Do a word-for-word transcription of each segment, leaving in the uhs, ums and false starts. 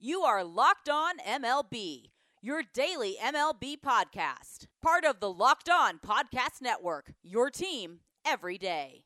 You are Locked On M L B, your daily M L B podcast. Part of the Locked On Podcast Network, your team every day.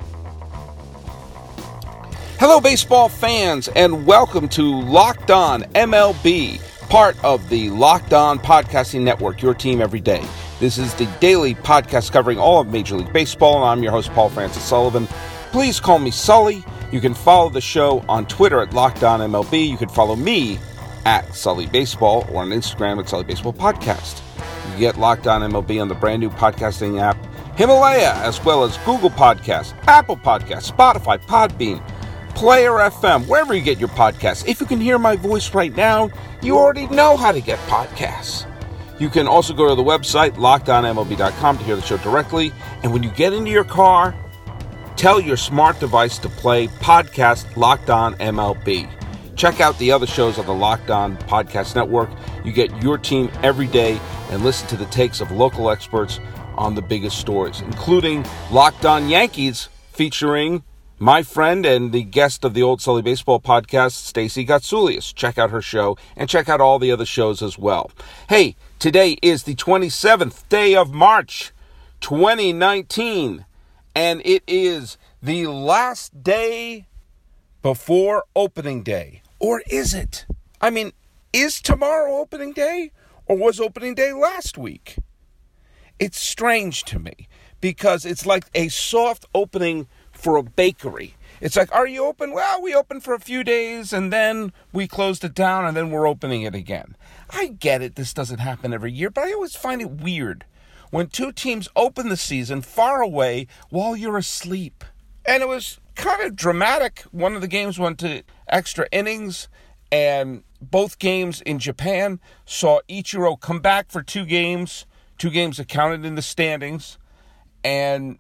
Hello, baseball fans, and welcome to Locked On M L B, part of the Locked On Podcasting Network, your team every day. This is the daily podcast covering all of Major League Baseball, and I'm your host, Paul Francis Sullivan. Please call me Sully. You can follow the show on Twitter at Locked On M L B. You can follow me at Sully Baseball or on Instagram at Sully Baseball Podcast. You can get Locked On M L B on the brand new podcasting app Himalaya, as well as Google Podcasts, Apple Podcasts, Spotify, Podbean, Player F M, wherever you get your podcasts. If you can hear my voice right now, you already know how to get podcasts. You can also go to the website, locked on M L B dot com, to hear the show directly. And when you get into your car, tell your smart device to play podcast Locked On M L B. Check out the other shows on the Locked On Podcast Network. You get your team every day and listen to the takes of local experts on the biggest stories, including Locked On Yankees, featuring my friend and the guest of the Old Sully Baseball podcast, Stacey Gotsulias. Check out her show and check out all the other shows as well. Hey, today is the twenty-seventh day of March, twenty nineteen. And it is the last day before opening day. Or is it? I mean, is tomorrow opening day? Or was opening day last week? It's strange to me because it's like a soft opening for a bakery. It's like, are you open? Well, we opened for a few days and then we closed it down and then we're opening it again. I get it. This doesn't happen every year, but I always find it weird when two teams open the season far away while you're asleep. And it was kind of dramatic. One of the games went to extra innings, and both games in Japan saw Ichiro come back for two games, two games that counted in the standings, and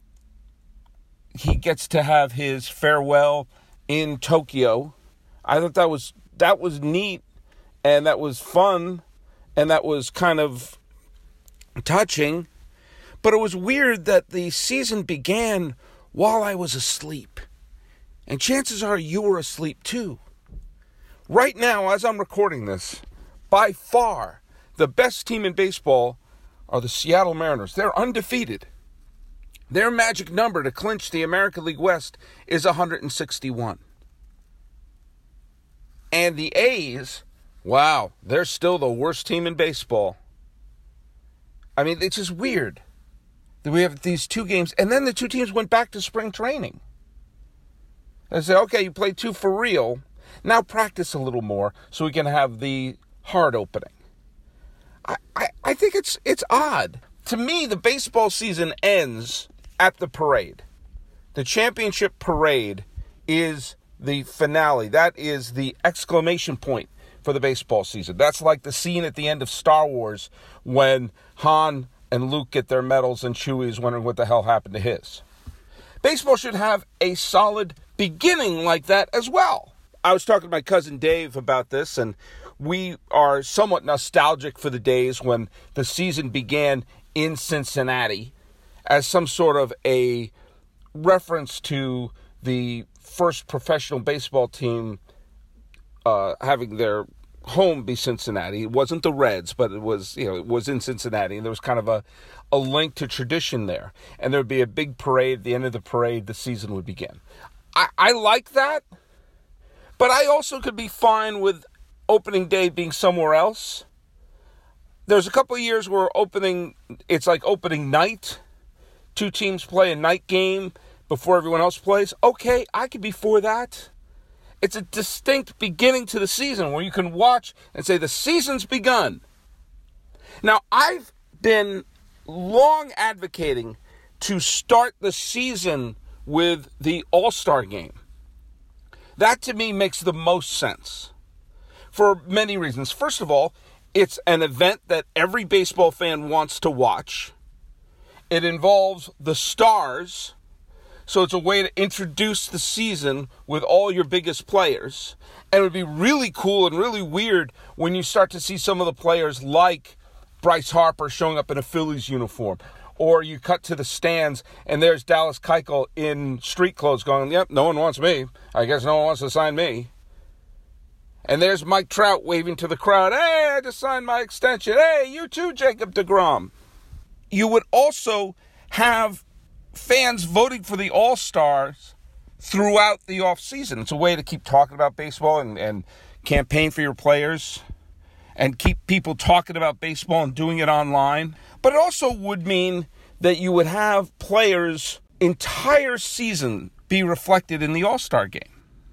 he gets to have his farewell in Tokyo. I thought that was that was neat, and that was fun, and that was kind of touching. But it was weird that the season began while I was asleep. And chances are you were asleep too. Right now, as I'm recording this, by far, the best team in baseball are the Seattle Mariners. They're undefeated. Their magic number to clinch the American League West is one hundred sixty-one. And the A's, wow, they're still the worst team in baseball. I mean, it's just weird. We have these two games, and then the two teams went back to spring training. They say, okay, you played two for real. Now practice a little more so we can have the hard opening. I, I, I think it's it's odd. To me, the baseball season ends at the parade. The championship parade is the finale. That is the exclamation point for the baseball season. That's like the scene at the end of Star Wars when Han and Luke get their medals and Chewie's wondering what the hell happened to his. Baseball should have a solid beginning like that as well. I was talking to my cousin Dave about this, and we are somewhat nostalgic for the days when the season began in Cincinnati as some sort of a reference to the first professional baseball team uh, having their home be Cincinnati. It wasn't the Reds, but it was, you know, it was in Cincinnati, and there was kind of a, a link to tradition there. And there would be a big parade. At the end of the parade, the season would begin. I, I like that, but I also could be fine with opening day being somewhere else. There's a couple of years where opening, it's like opening night. Two teams play a night game before everyone else plays. Okay, I could be for that. It's a distinct beginning to the season where you can watch and say the season's begun. Now, I've been long advocating to start the season with the All-Star game. That, to me, makes the most sense for many reasons. First of all, it's an event that every baseball fan wants to watch. It involves the stars. So it's a way to introduce the season with all your biggest players. And it would be really cool and really weird when you start to see some of the players like Bryce Harper showing up in a Phillies uniform. Or you cut to the stands and there's Dallas Keuchel in street clothes going, yep, no one wants me. I guess no one wants to sign me. And there's Mike Trout waving to the crowd. Hey, I just signed my extension. Hey, you too, Jacob deGrom. You would also have fans voting for the All-Stars throughout the offseason. It's a way to keep talking about baseball and, and campaign for your players and keep people talking about baseball and doing it online. But it also would mean that you would have players' entire season be reflected in the All-Star game.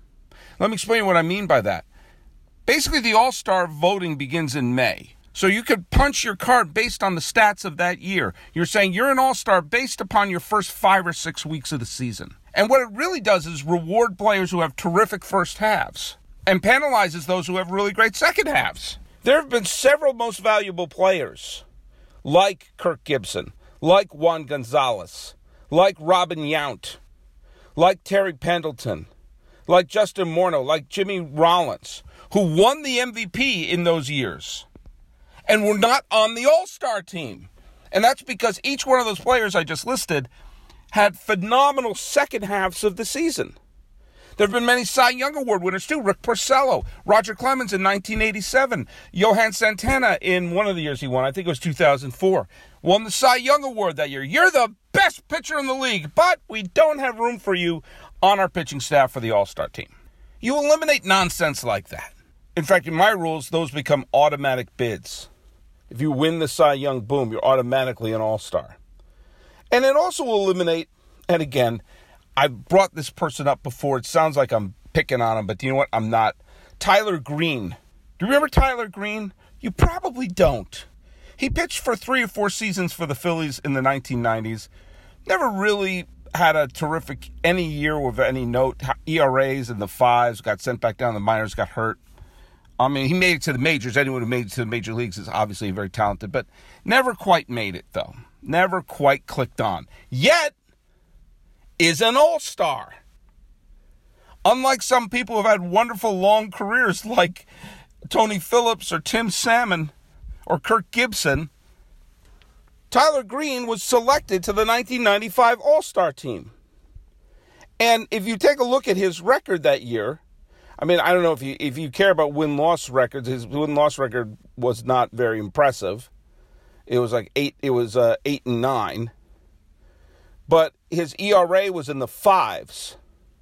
Let me explain what I mean by that. Basically, the All-Star voting begins in May. So you could punch your card based on the stats of that year. You're saying you're an All-Star based upon your first five or six weeks of the season. And what it really does is reward players who have terrific first halves and penalizes those who have really great second halves. There have been several most valuable players like Kirk Gibson, like Juan Gonzalez, like Robin Yount, like Terry Pendleton, like Justin Morneau, like Jimmy Rollins, who won the M V P in those years and were not on the All-Star team. And that's because each one of those players I just listed had phenomenal second halves of the season. There have been many Cy Young Award winners too. Rick Porcello, Roger Clemens in nineteen eighty-seven, Johan Santana in one of the years he won, I think it was two thousand four, won the Cy Young Award that year. You're the best pitcher in the league, but we don't have room for you on our pitching staff for the All-Star team. You eliminate nonsense like that. In fact, in my rules, those become automatic bids. If you win the Cy Young, boom, you're automatically an All-Star. And it also will eliminate, and again, I've brought this person up before. It sounds like I'm picking on him, but you know what? I'm not. Tyler Green. Do you remember Tyler Green? You probably don't. He pitched for three or four seasons for the Phillies in the nineteen nineties. Never really had a terrific any year with any note. E R As in the fives, got sent back down to the minors, got hurt. I mean, he made it to the majors. Anyone who made it to the major leagues is obviously very talented, but never quite made it, though. Never quite clicked on. Yet, is an all-star. Unlike some people who have had wonderful long careers like Tony Phillips or Tim Salmon or Kirk Gibson, Tyler Green was selected to the nineteen ninety-five All-Star team. And if you take a look at his record that year, I mean, I don't know if you if you care about win-loss records. His win-loss record was not very impressive. It was like eight. It was uh, eight and nine. But his E R A was in the fives.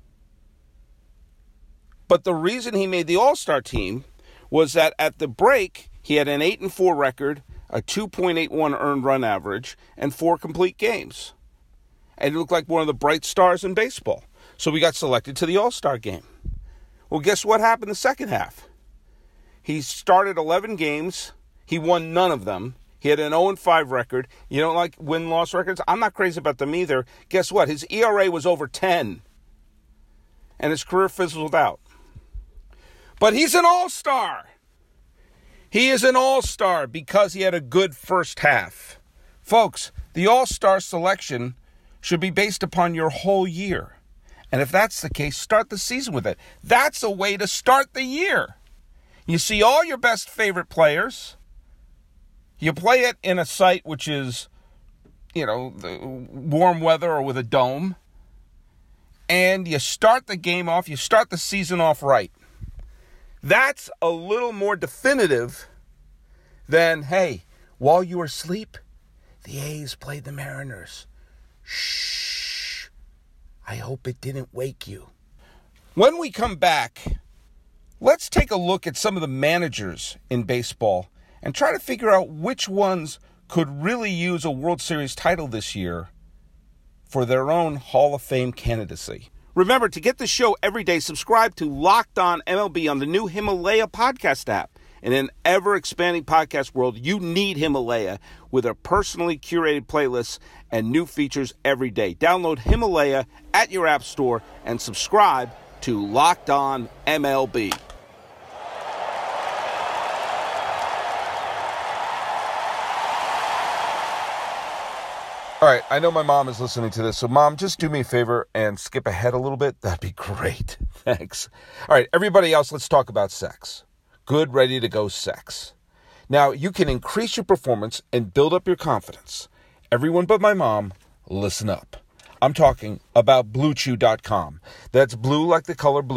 But the reason he made the All-Star team was that at the break he had an eight and four record, a two point eight one earned run average, and four complete games. And he looked like one of the bright stars in baseball. So we got selected to the All-Star game. Well, guess what happened the second half? He started eleven games. He won none of them. He had an oh and five record. You don't like win-loss records? I'm not crazy about them either. Guess what? His E R A was over ten. And his career fizzled out. But he's an all-star. He is an all-star because he had a good first half. Folks, the all-star selection should be based upon your whole year. And if that's the case, start the season with it. That's a way to start the year. You see all your best favorite players. You play it in a site which is, you know, warm weather or with a dome. And you start the game off, you start the season off right. That's a little more definitive than, hey, while you were asleep, the A's played the Mariners. Shh. I hope it didn't wake you. When we come back, let's take a look at some of the managers in baseball and try to figure out which ones could really use a World Series title this year for their own Hall of Fame candidacy. Remember, to get the show every day, subscribe to Locked On M L B on the new Himalaya podcast app. In an ever-expanding podcast world, you need Himalaya with a personally curated playlist and new features every day. Download Himalaya at your app store and subscribe to Locked On M L B. All right, I know my mom is listening to this, so Mom, just do me a favor and skip ahead a little bit. That'd be great. Thanks. All right, everybody else, let's talk about sex. Good, ready to go sex. Now, you can increase your performance and build up your confidence. Everyone but my mom, listen up. I'm talking about Blue Chew dot com. That's blue like the color blue.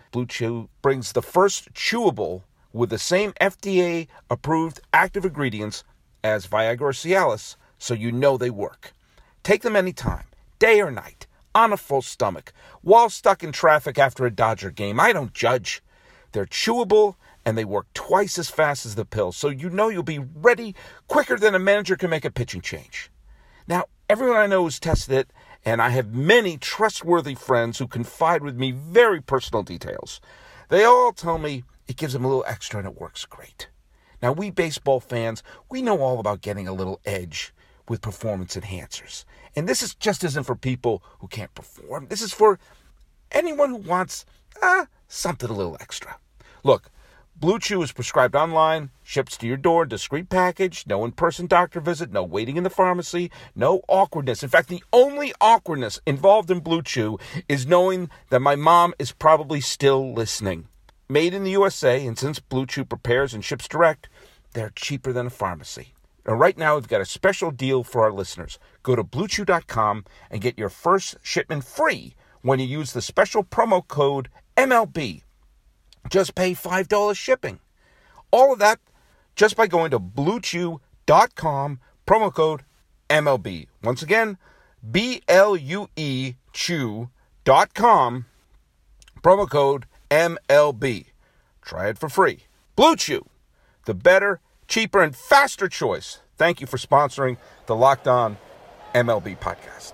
Blue Chew brings the first chewable with the same F D A-approved active ingredients as Viagra or Cialis, so you know they work. Take them anytime, day or night, on a full stomach, while stuck in traffic after a Dodger game. I don't judge. They're chewable, and they work twice as fast as the pill, so you know you'll be ready quicker than a manager can make a pitching change. Now, everyone I know has tested it, and I have many trustworthy friends who confide with me very personal details. They all tell me it gives them a little extra and it works great. Now, we baseball fans, we know all about getting a little edge with performance enhancers. And this is just isn't for people who can't perform. This is for anyone who wants uh, something a little extra. Look, Blue Chew is prescribed online, ships to your door, discreet package, no in-person doctor visit, no waiting in the pharmacy, no awkwardness. In fact, the only awkwardness involved in Blue Chew is knowing that my mom is probably still listening. Made in the U S A, and since Blue Chew prepares and ships direct, they're cheaper than a pharmacy. And right now, we've got a special deal for our listeners. Go to blue chew dot com and get your first shipment free when you use the special promo code M L B. Just pay five dollars shipping. All of that just by going to blue chew dot com, promo code M L B. Once again, B L U E chew dot com, promo code M L B. Try it for free. Blue Chew, the better, cheaper, and faster choice. Thank you for sponsoring the Locked On M L B podcast.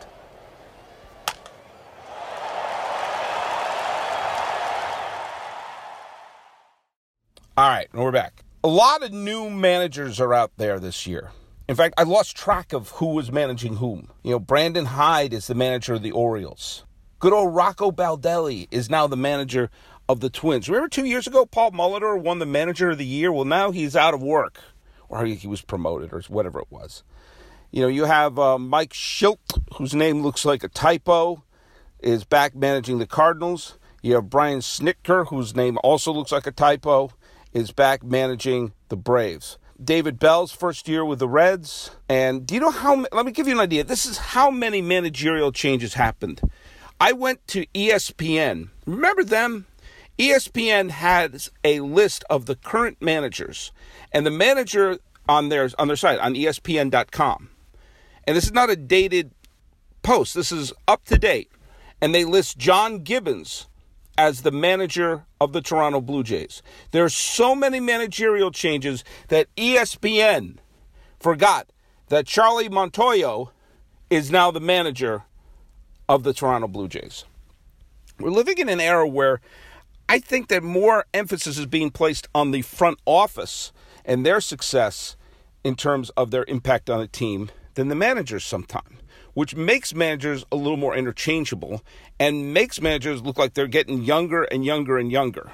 All right, and we're back. A lot of new managers are out there this year. In fact, I lost track of who was managing whom. You know, Brandon Hyde is the manager of the Orioles. Good old Rocco Baldelli is now the manager of the Twins. Remember two years ago, Paul Molitor won the manager of the year? Well, now he's out of work. Or he was promoted or whatever it was. You know, you have uh, Mike Shildt, whose name looks like a typo, is back managing the Cardinals. You have Brian Snitker, whose name also looks like a typo, is back managing the Braves. David Bell's first year with the Reds. And do you know how, let me give you an idea. This is how many managerial changes happened. I went to E S P N. Remember them? E S P N has a list of the current managers. And the manager on their, on their site, on E S P N dot com. And this is not a dated post. This is up to date. And they list John Gibbons as the manager of the Toronto Blue Jays. There are so many managerial changes that E S P N forgot that Charlie Montoyo is now the manager of the Toronto Blue Jays. We're living in an era where I think that more emphasis is being placed on the front office and their success in terms of their impact on a team than the managers sometimes, which makes managers a little more interchangeable and makes managers look like they're getting younger and younger and younger.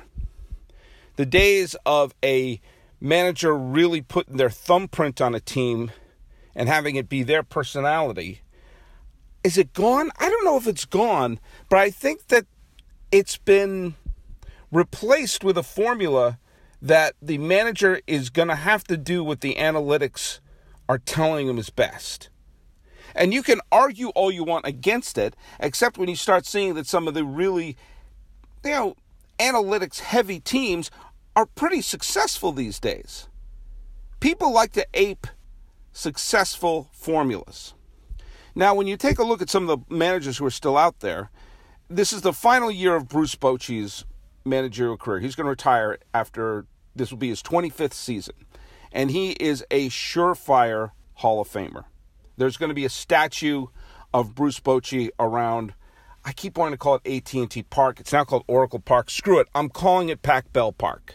The days of a manager really putting their thumbprint on a team and having it be their personality, is it gone? I don't know if it's gone, but I think that it's been replaced with a formula that the manager is going to have to do what the analytics are telling him is best. And you can argue all you want against it, except when you start seeing that some of the really, you know, analytics-heavy teams are pretty successful these days. People like to ape successful formulas. Now, when you take a look at some of the managers who are still out there, this is the final year of Bruce Bochy's managerial career. He's going to retire after, this will be his twenty-fifth season. And he is a surefire Hall of Famer. There's going to be a statue of Bruce Bochy around, I keep wanting to call it A T and T Park. It's now called Oracle Park. Screw it. I'm calling it Pac Bell Park.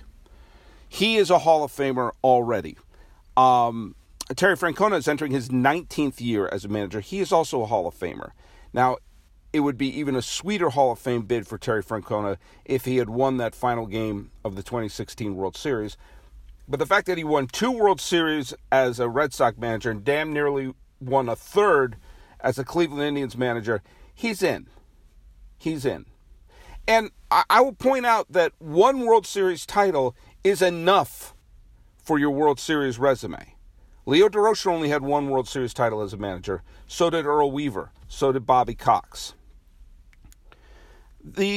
He is a Hall of Famer already. Um, Terry Francona is entering his nineteenth year as a manager. He is also a Hall of Famer. Now, it would be even a sweeter Hall of Fame bid for Terry Francona if he had won that final game of the twenty sixteen World Series. But the fact that he won two World Series as a Red Sox manager and damn nearly won a third as a Cleveland Indians manager, he's in. He's in. And I, I will point out that one World Series title is enough for your World Series resume. Leo DeRocher only had one World Series title as a manager. So did Earl Weaver. So did Bobby Cox. The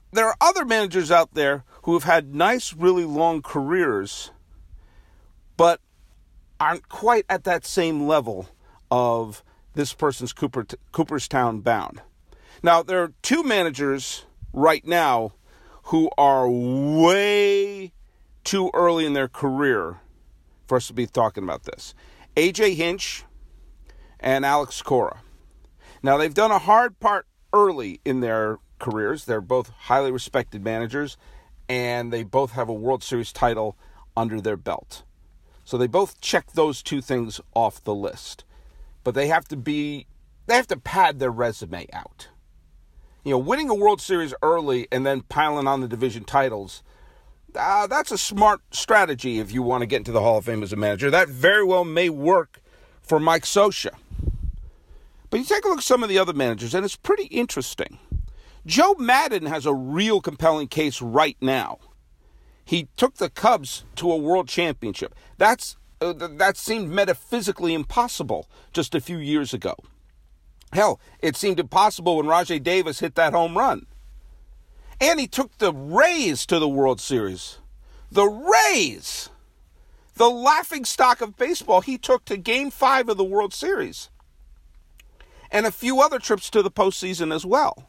there are other managers out there who have had nice, really long careers, but aren't quite at that same level of this person's Cooper, Cooperstown bound. Now, there are two managers right now who are way too early in their career for us to be talking about this. A J Hinch and Alex Cora. Now, they've done a hard part early in their careers. They're both highly respected managers, and they both have a World Series title under their belt. So they both check those two things off the list. But they have to be, they have to pad their resume out. You know, winning a World Series early and then piling on the division titles, uh, that's a smart strategy if you want to get into the Hall of Fame as a manager. That very well may work for Mike Scioscia. But you take a look at some of the other managers, and it's pretty interesting. Joe Maddon has a real compelling case right now. He took the Cubs to a world championship. That's uh, that seemed metaphysically impossible just a few years ago. Hell, it seemed impossible when Rajai Davis hit that home run. And he took the Rays to the World Series. The Rays! The laughingstock of baseball, he took to Game five of the World Series. And a few other trips to the postseason as well.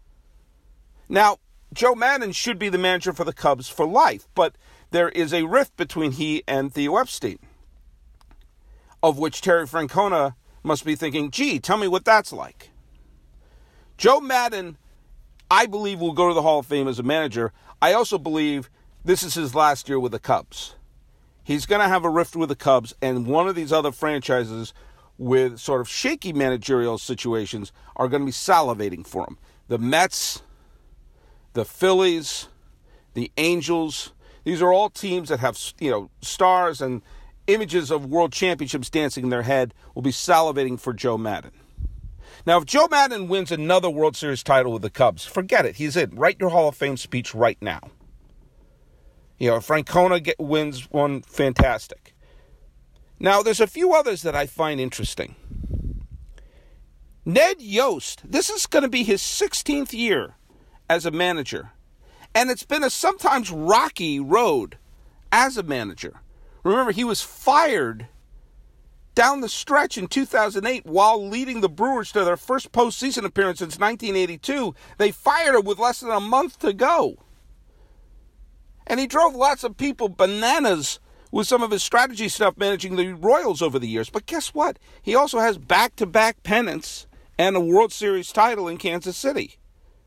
Now, Joe Maddon should be the manager for the Cubs for life, but there is a rift between he and Theo Epstein, of which Terry Francona must be thinking, gee, tell me what that's like. Joe Maddon, I believe, will go to the Hall of Fame as a manager. I also believe this is his last year with the Cubs. He's going to have a rift with the Cubs, and one of these other franchises with sort of shaky managerial situations are going to be salivating for him. The Mets, the Phillies, the Angels, these are all teams that have, you know, stars and images of world championships dancing in their head, will be salivating for Joe Maddon. Now, if Joe Maddon wins another World Series title with the Cubs, forget it. He's in. Write your Hall of Fame speech right now. You know, if Francona get, wins one, fantastic. Now, there's a few others that I find interesting. Ned Yost, this is going to be his sixteenth year as a manager. And it's been a sometimes rocky road as a manager. Remember, he was fired down the stretch in two thousand eight while leading the Brewers to their first postseason appearance since nineteen eighty-two. They fired him with less than a month to go. And he drove lots of people bananas with some of his strategy stuff managing the Royals over the years. But guess what? He also has back-to-back pennants and a World Series title in Kansas City.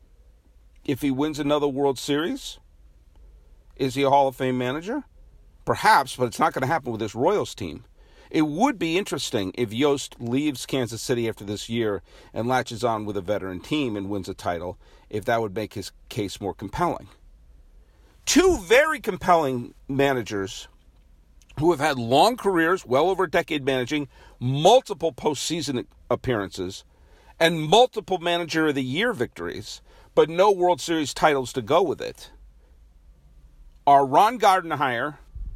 If he wins another World Series, is he a Hall of Fame manager? Perhaps, but it's not going to happen with this Royals team. It would be interesting if Yost leaves Kansas City after this year and latches on with a veteran team and wins a title, if that would make his case more compelling. Two very compelling managers who have had long careers, well over a decade managing, multiple postseason appearances, and multiple Manager of the Year victories, but no World Series titles to go with it, are Ron Gardenhire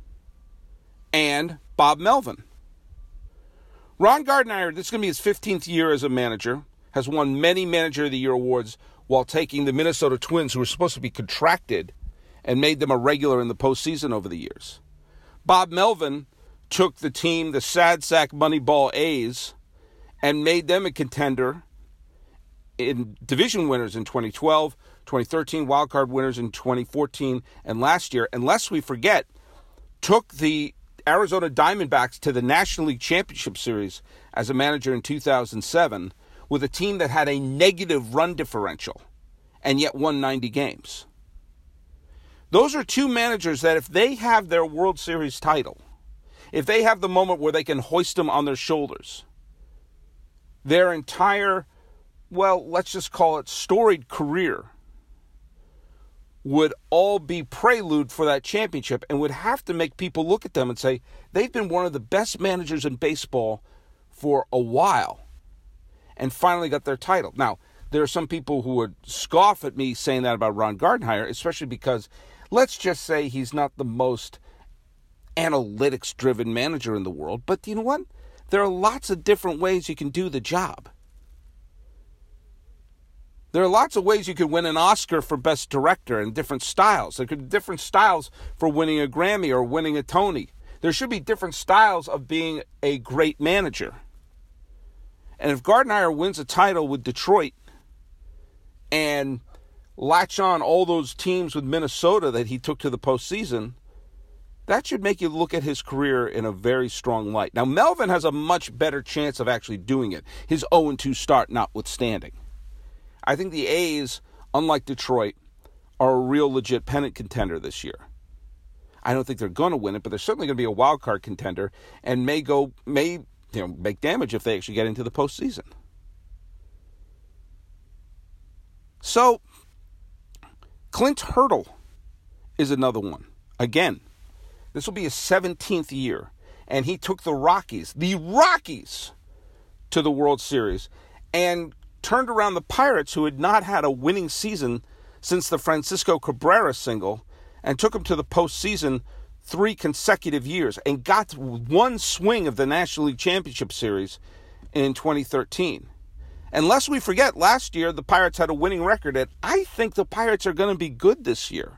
and Bob Melvin. Ron Gardenhire, this is going to be his fifteenth year as a manager, has won many Manager of the Year awards while taking the Minnesota Twins, who were supposed to be contracted, and made them a regular in the postseason over the years. Bob Melvin took the team, the Sad Sack Moneyball A's, and made them a contender in division winners in twenty twelve, twenty thirteen, wildcard winners in twenty fourteen, and last year, and lest we forget, took the Arizona Diamondbacks to the National League Championship Series as a manager in two thousand seven with a team that had a negative run differential and yet won ninety games. Those are two managers that if they have their World Series title, if they have the moment where they can hoist them on their shoulders, their entire, well, let's just call it storied career would all be prelude for that championship and would have to make people look at them and say, they've been one of the best managers in baseball for a while and finally got their title. Now, there are some people who would scoff at me saying that about Ron Gardenhire, especially because let's just say he's not the most analytics-driven manager in the world. But you know what? There are lots of different ways you can do the job. There are lots of ways you could win an Oscar for Best Director in different styles. There could be different styles for winning a Grammy or winning a Tony. There should be different styles of being a great manager. And if Gardenhire wins a title with Detroit and latch on all those teams with Minnesota that he took to the postseason, that should make you look at his career in a very strong light. Now, Melvin has a much better chance of actually doing it, his oh and two start notwithstanding. I think the A's, unlike Detroit, are a real legit pennant contender this year. I don't think they're going to win it, but they're certainly going to be a wild card contender and may go may you know make damage if they actually get into the postseason. So, Clint Hurdle is another one. Again, this will be his seventeenth year, and he took the Rockies, the Rockies, to the World Series and turned around the Pirates, who had not had a winning season since the Francisco Cabrera single, and took them to the postseason three consecutive years and got one swing of the National League Championship Series in twenty thirteen. And lest we forget, last year the Pirates had a winning record, and I think the Pirates are going to be good this year.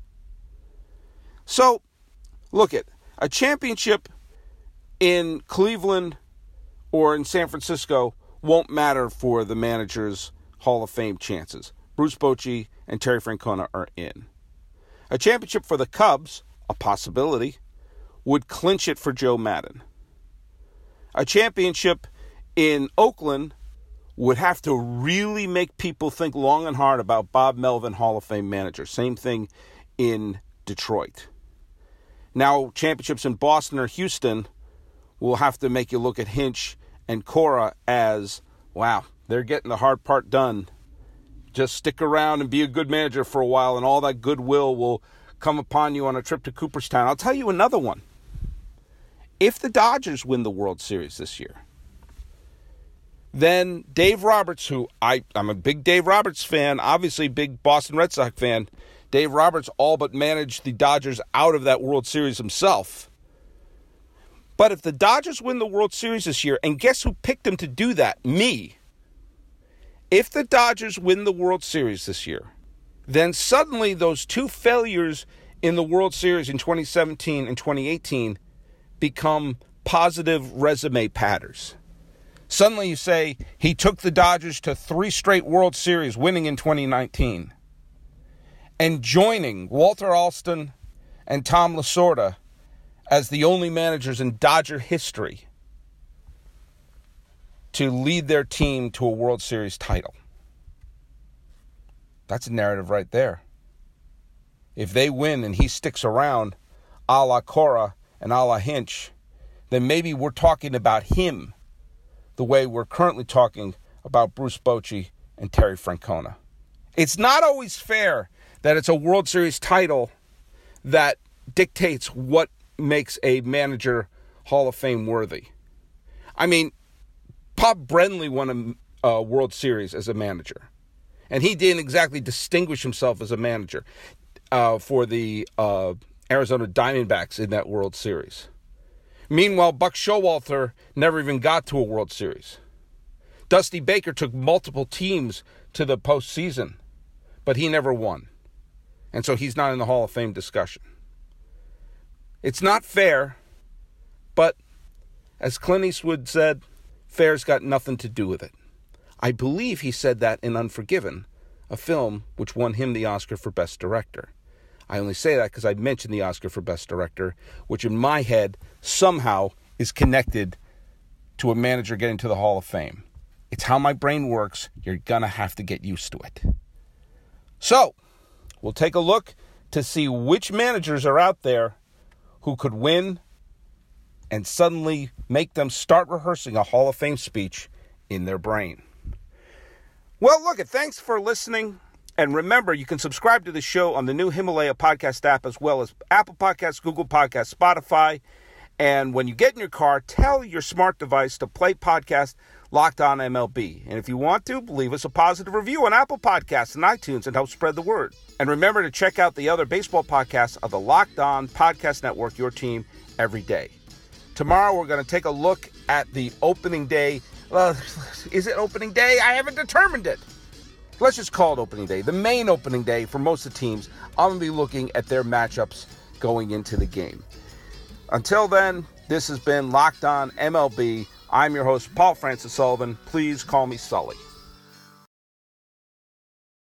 So, look at a championship in Cleveland or in San Francisco won't matter for the manager's Hall of Fame chances. Bruce Bochy and Terry Francona are in. A championship for the Cubs, a possibility, would clinch it for Joe Maddon. A championship in Oakland would have to really make people think long and hard about Bob Melvin, Hall of Fame manager. Same thing in Detroit. Now, championships in Boston or Houston will have to make you look at Hinch and Cora as, wow, they're getting the hard part done. Just stick around and be a good manager for a while, and all that goodwill will come upon you on a trip to Cooperstown. I'll tell you another one. If the Dodgers win the World Series this year, then Dave Roberts, who I, I'm a big Dave Roberts fan, obviously big Boston Red Sox fan. Dave Roberts all but managed the Dodgers out of that World Series himself. But if the Dodgers win the World Series this year, and guess who picked them to do that? Me. If the Dodgers win the World Series this year, then suddenly those two failures in the World Series in twenty seventeen and twenty eighteen become positive resume patters. Suddenly you say, he took the Dodgers to three straight World Series, winning in twenty nineteen. And joining Walter Alston and Tom Lasorda as the only managers in Dodger history to lead their team to a World Series title. That's a narrative right there. If they win and he sticks around, a la Cora and a la Hinch, then maybe we're talking about him the way we're currently talking about Bruce Bochy and Terry Francona. It's not always fair that it's a World Series title that dictates what makes a manager Hall of Fame worthy. I mean, Bob Brenly won a, a World Series as a manager, and he didn't exactly distinguish himself as a manager uh, for the uh, Arizona Diamondbacks in that World Series. Meanwhile, Buck Showalter never even got to a World Series. Dusty Baker took multiple teams to the postseason, but he never won. And so he's not in the Hall of Fame discussion. It's not fair, but as Clint Eastwood said, fair's got nothing to do with it. I believe he said that in Unforgiven, a film which won him the Oscar for Best Director. I only say that because I mentioned the Oscar for Best Director, which in my head somehow is connected to a manager getting to the Hall of Fame. It's how my brain works. You're going to have to get used to it. So, we'll take a look to see which managers are out there who could win and suddenly make them start rehearsing a Hall of Fame speech in their brain. Well, look, thanks for listening. And remember, you can subscribe to the show on the new Himalaya podcast app, as well as Apple Podcasts, Google Podcasts, Spotify. And when you get in your car, tell your smart device to play podcast Locked On M L B. And if you want to, leave us a positive review on Apple Podcasts and iTunes and help spread the word. And remember to check out the other baseball podcasts of the Locked On Podcast Network, your team every day. Tomorrow, we're going to take a look at the opening day. Uh, is it opening day? I haven't determined it. let's just call it opening day, the main opening day for most of the teams, I'm going to be looking at their matchups going into the game. Until then, this has been Locked On M L B. I'm your host, Paul Francis Sullivan. Please call me Sully.